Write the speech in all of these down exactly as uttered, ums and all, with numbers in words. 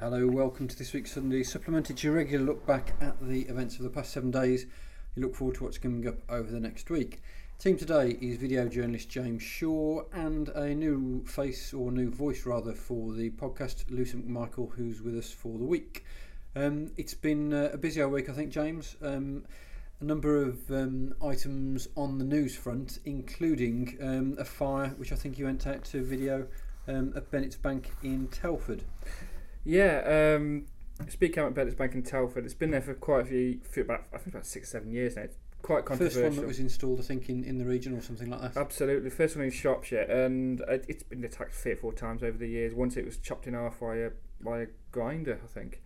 Hello, welcome to this week's Sunday Supplement. It's your regular look back at the events of the past seven days. You look forward to what's coming up over the next week. Team today is video journalist James Shaw and a new face, or new voice rather, for the podcast, Lucy McMichael, who's with us for the week. Um, it's been uh, a busy old week, I think, James. Um, a number of um, items on the news front, including um, a fire, which I think you went out to video um, at Bennett's Bank in Telford. Yeah, um, speaking out at Bennett's Bank in Telford, it's been there for quite a few, for about I think about six, seven years now. It's quite controversial. First one that was installed, I think, in, in the region or something like that. Absolutely, first one in Shropshire, and it, it's been attacked three or four times over the years. Once it was chopped in half by a by a grinder, I think,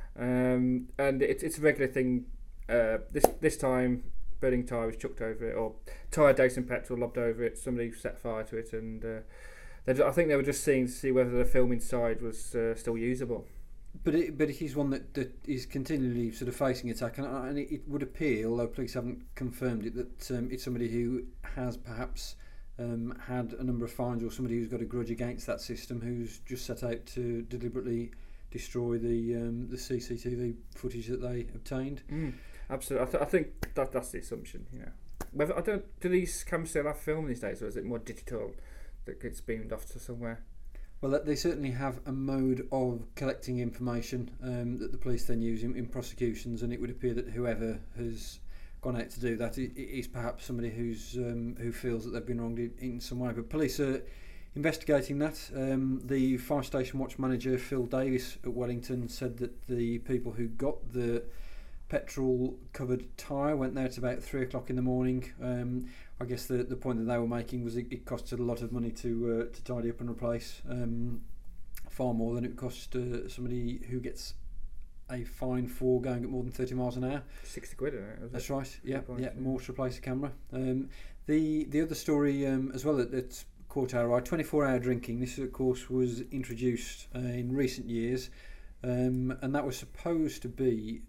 um, and it's it's a regular thing. Uh, this this time, burning tyre was chucked over it, or tyre doused in petrol lobbed over it. Somebody set fire to it, and uh, I think they were just seeing to see whether the film inside was uh, still usable. But it, but it is one that, that is continually sort of facing attack, and, and it, it would appear, although police haven't confirmed it, that um, it's somebody who has perhaps um, had a number of fines, or somebody who's got a grudge against that system, who's just set out to deliberately destroy the um, the C C T V footage that they obtained. Mm, absolutely, I, th- I think that that's the assumption. You know, whether I don't do these cameras still have film these days, or is it more digital that gets beamed off to somewhere? Well, they certainly have a mode of collecting information um, that the police then use in, in prosecutions, and it would appear that whoever has gone out to do that is perhaps somebody who's um, who feels that they've been wronged in, in some way. But police are investigating that. Um, the fire station watch manager, Phil Davis at Wellington, said that the people who got the petrol-covered tyre went there at about three o'clock in the morning. Um, I guess the the point that they were making was it, it costed a lot of money to uh, to tidy up and replace, um, far more than it cost uh, somebody who gets a fine for going at more than thirty miles an hour. Sixty quid, isn't it? That's right. Yeah, yeah, more to replace a camera. Um, the the other story um, as well that that's caught our eye: twenty-four hour drinking. This, of course, was introduced uh, in recent years, um, and that was supposed to be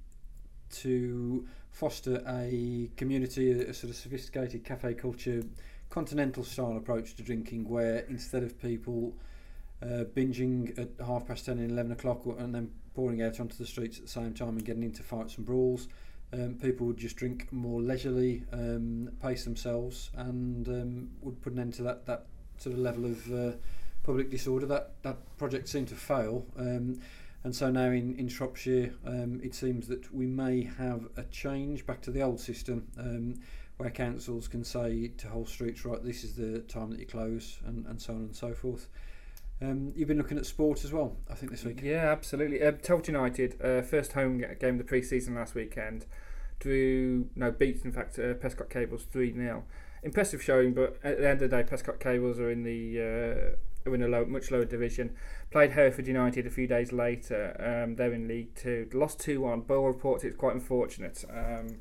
to foster a community, a, a sort of sophisticated cafe culture, continental style approach to drinking, where instead of people uh, binging at half past ten and eleven o'clock and then pouring out onto the streets at the same time and getting into fights and brawls, um, people would just drink more leisurely, um, pace themselves, and um, would put an end to that, that sort of level of uh, public disorder. That that project seemed to fail. Um, And so now in, in Shropshire, um, it seems that we may have a change back to the old system, um, where councils can say to whole streets, right, this is the time that you close, and, and so on and so forth. Um, you've been looking at sport as well, I think, this week. Yeah, absolutely. Uh, Telford United, uh, first home game of the pre-season last weekend, drew, no, beat, in fact, uh, Prescott Cables three nil. Impressive showing, but at the end of the day, Prescott Cables are in the... Uh, in a low, much lower division. Played Hereford United a few days later. Um, they're in League Two. Lost two one. Boyle reports it's quite unfortunate. Um,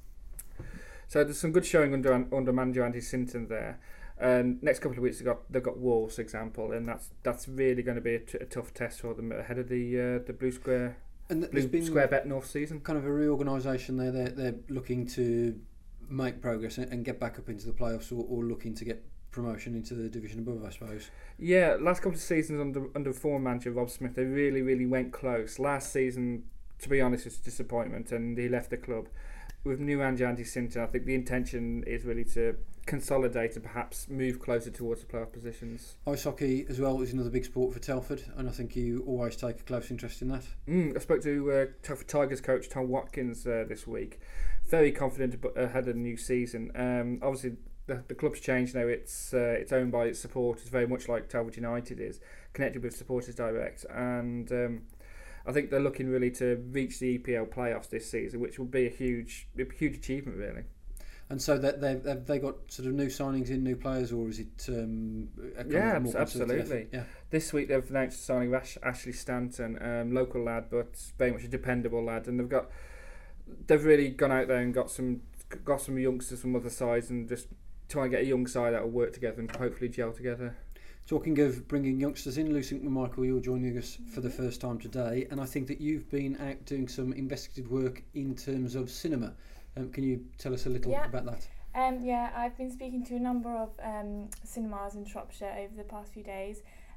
so there's some good showing under under manager Andy Sinton there. And next couple of weeks they've got they've got Wolves, for example, and that's that's really going to be a, t- a tough test for them ahead of the uh, the Blue Square and th- Blue Square Bet North season. Kind of a reorganisation there. They're they're looking to make progress and, and get back up into the playoffs, or, or looking to get promotion into the division above, I suppose. Yeah, last couple of seasons under under former manager Rob Smith, they really, really went close. Last season, to be honest, was a disappointment, and he left the club. With new manager Andy Sinton, I think the intention is really to consolidate and perhaps move closer towards the playoff positions. Ice hockey as well is another big sport for Telford, and I think you always take a close interest in that. Mm, I spoke to uh, Telford Tigers coach Tom Watkins uh, this week. Very confident ahead of the new season. Um, obviously, The, the club's changed now. It's uh, it's owned by its supporters, very much like Telford United is, connected with Supporters Direct, and um, I think they're looking really to reach the E P L playoffs this season, which will be a huge, a huge achievement, really. And so that they have they got sort of new signings in, new players, or is it? Um, a kind yeah, of more absolutely. Yeah. This week they've announced the signing of Ash, Ashley Stanton, um, local lad, but very much a dependable lad, and they've got they've really gone out there and got some got some youngsters from other sides and just try and get a young side that will work together and hopefully gel together. Talking of bringing youngsters in, Lucy McMichael, you're joining us for the first time today, and I think that you've been out doing some investigative work in terms of cinema. Um, can you tell us a little yeah. about that? Um, yeah, I've been speaking to a number of um, cinemas in Shropshire over the past few days,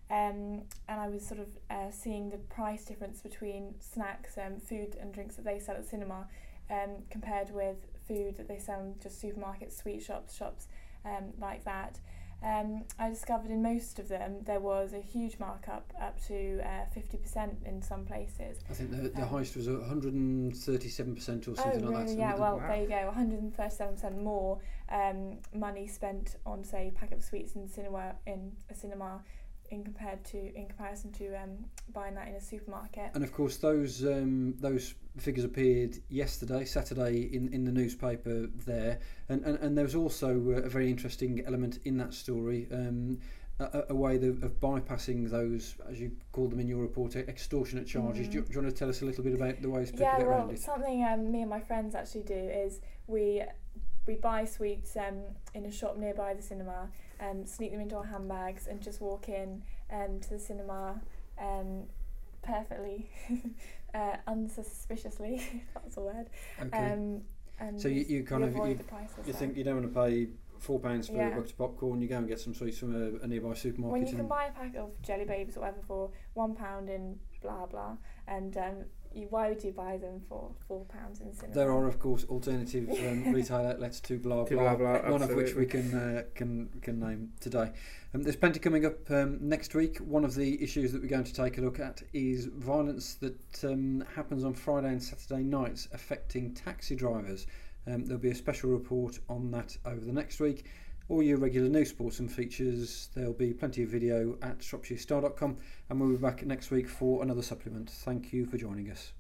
Um, and I was sort of uh, seeing the price difference between snacks, um, food and drinks that they sell at cinema, um, compared with food that they sell in just supermarkets, sweet shops, shops um, like that. Um, I discovered in most of them there was a huge markup, up to uh, fifty percent in some places. I think the, the Um, highest was one hundred thirty-seven percent or something oh, like really? that. Yeah, well, Wow. there you go, one hundred thirty-seven percent more um, money spent on, say, a packet of sweets in cinema in a cinema in compared to in comparison to um, buying that in a supermarket. And of course, those um, those figures appeared yesterday, Saturday, in, in the newspaper there. And, and, and there was also uh, a very interesting element in that story, um, a, a way of, of bypassing those, as you called them in your report, extortionate charges. Mm. Do, you, do you want to tell us a little bit about the ways people Yeah, get well, around it? something um, me and my friends actually do is we we buy sweets um, in a shop nearby the cinema, and sneak them into our handbags and just walk in um, to the cinema um, perfectly, uh, unsuspiciously, if that's a word. Okay. Um, and So you- you kind of- avoid you- the prices You there. think you don't want to pay four pounds for Yeah. a bucket of popcorn, you go and get some sweets from a, a nearby supermarket. when you can and buy a pack of jelly babes or whatever for one pound in blah blah, and um, you, why would you buy them for four pounds in cinema? there are, of course, alternative um, retail outlets to blah To blah, blah, blah, one of which we absolutely. can uh, can can name today. Um, there's plenty coming up um, next week. One of the issues that we're going to take a look at is violence that um, happens on Friday and Saturday nights affecting taxi drivers. Um, there'll be a special report on that over the next week. All your regular news, sports and features. There'll be plenty of video at shropshire star dot com, and we'll be back next week for another supplement. Thank you for joining us.